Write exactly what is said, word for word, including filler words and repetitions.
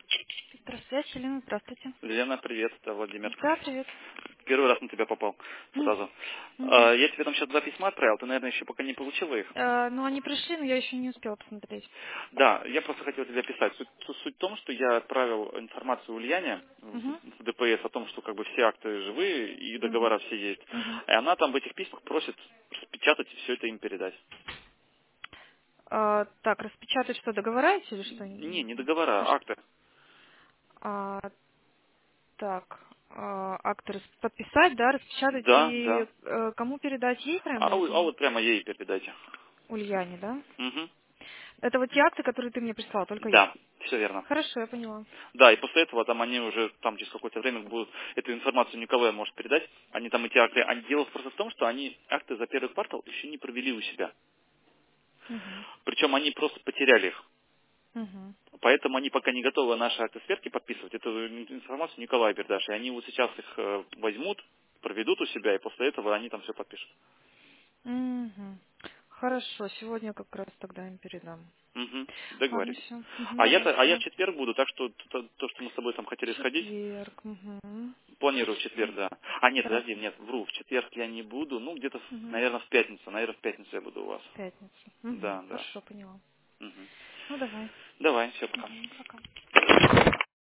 Здравствуйте, Елена, здравствуйте. Лена, привет, это Владимир. Да, привет. Первый раз на тебя попал М, сразу. мгм. А, Я тебе там сейчас два письма отправил, ты, наверное, еще пока не получила их. Э, ну, они пришли, но я еще не успела посмотреть. Да, я просто хотел тебя писать. Суть, суть- суть в том, что я отправил информацию Ульяне в Угу, в ДПС о том, что как бы все акты живые и угу, договора все есть. угу. И она там в этих письмах просит распечатать и все это им передать. А, так, распечатать что, договораете или что? Не, не А, договора, а ш- акты. а, так, а, акты рас- подписать, да, распечатать Да, и да. э, кому передать? Ей прямо А, или у- а кому? вот прямо ей передайте. Ульяне, да? Мгм. Это вот те акты, которые ты мне прислал, только ей. Да, все верно. Хорошо, я поняла. Да, и после этого там они уже там через какое-то время будут эту информацию Николай может передать. Они там эти акты. Они дело просто в том, что они акты за первый квартал еще не провели у себя. Угу, Причем они просто потеряли их. угу, Поэтому они пока не готовы наши акты сверки подписывать. Эту информацию Николай передашь. И они вот сейчас их э, возьмут, проведут у себя, и после этого они там все подпишут. угу. Хорошо, сегодня как раз тогда им передам. Угу, Ладно, договорились. все. А я, Давай, а я в да. четверг буду, так что то, то, что мы с тобой там хотели сходить, Четверг. Угу. планирую в четверг, да. А нет, Да. подожди, нет, вру, в четверг я не буду, ну где-то, Угу. наверное, в пятницу, наверное, в пятницу я буду у вас. Пятница. Угу. Да, да. Хорошо, поняла. Мгм. Ну давай. Давай, все, пока. Угу. Пока.